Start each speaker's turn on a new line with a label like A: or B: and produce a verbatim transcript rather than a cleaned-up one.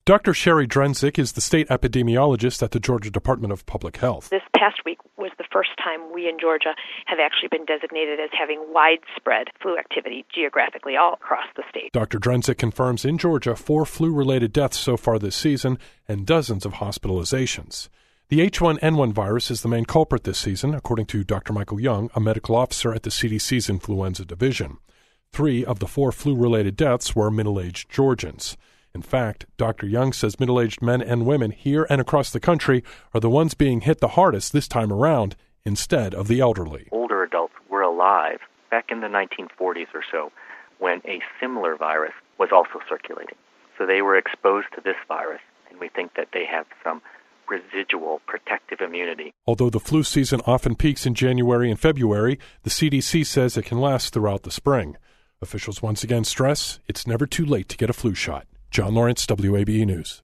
A: Doctor Sherry Drensick is the state epidemiologist at the Georgia Department of Public Health.
B: This past week was the first time we in Georgia have actually been designated as having widespread flu activity geographically all across the state.
A: Doctor Drensick confirms in Georgia four flu-related deaths so far this season and dozens of hospitalizations. The H one N one virus is the main culprit this season, according to Doctor Michael Young, a medical officer at the C D C's Influenza Division. Three of the four flu-related deaths were middle-aged Georgians. In fact, Doctor Young says middle-aged men and women here and across the country are the ones being hit the hardest this time around instead of the elderly.
C: Older adults were alive back in the nineteen forties or so when a similar virus was also circulating. So they were exposed to this virus, and we think that they have some residual protective immunity.
A: Although the flu season often peaks in January and February, the C D C says it can last throughout the spring. Officials once again stress it's never too late to get a flu shot. John Lawrence, W A B E News.